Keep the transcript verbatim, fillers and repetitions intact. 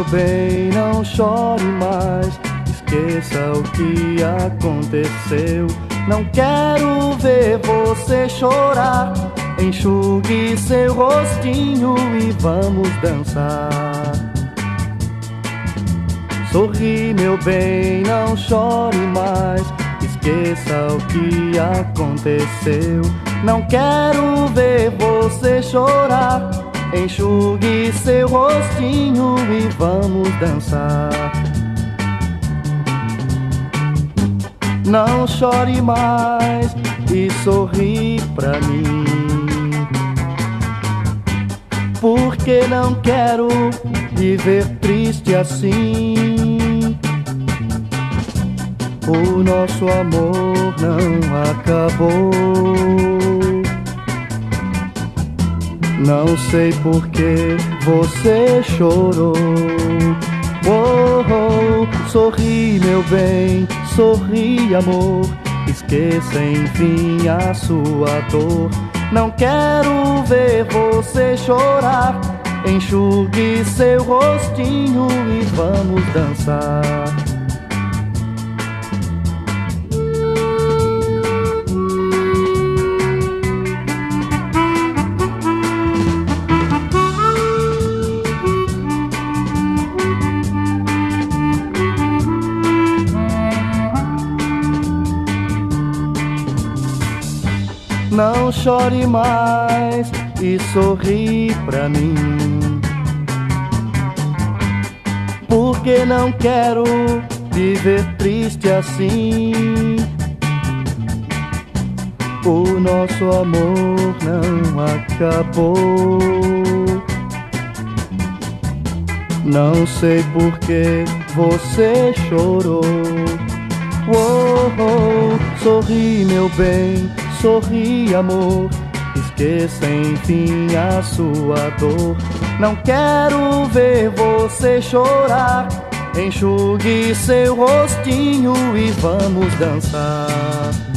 meu bem, não chore mais. Esqueça o que aconteceu. Não quero ver você chorar. Enxugue seu rostinho e vamos dançar. Sorri, meu bem, não chore mais. Esqueça o que aconteceu. Não quero ver você chorar. Enxugue seu rostinho e vamos dançar. Não chore mais e sorri pra mim, porque não quero viver triste assim. O nosso amor não acabou. Não sei por que você chorou. Oh, oh, sorri, meu bem, sorri, amor. Esqueça enfim a sua dor. Não quero ver você chorar. Enxugue seu rostinho e vamos dançar. Não chore mais e sorri pra mim, porque não quero viver triste assim. O nosso amor não acabou. Não sei por que você chorou. Oh, oh, sorri, meu bem, sorri, amor. Esqueça enfim a sua dor. Não quero ver você chorar. Enxugue seu rostinho e vamos dançar.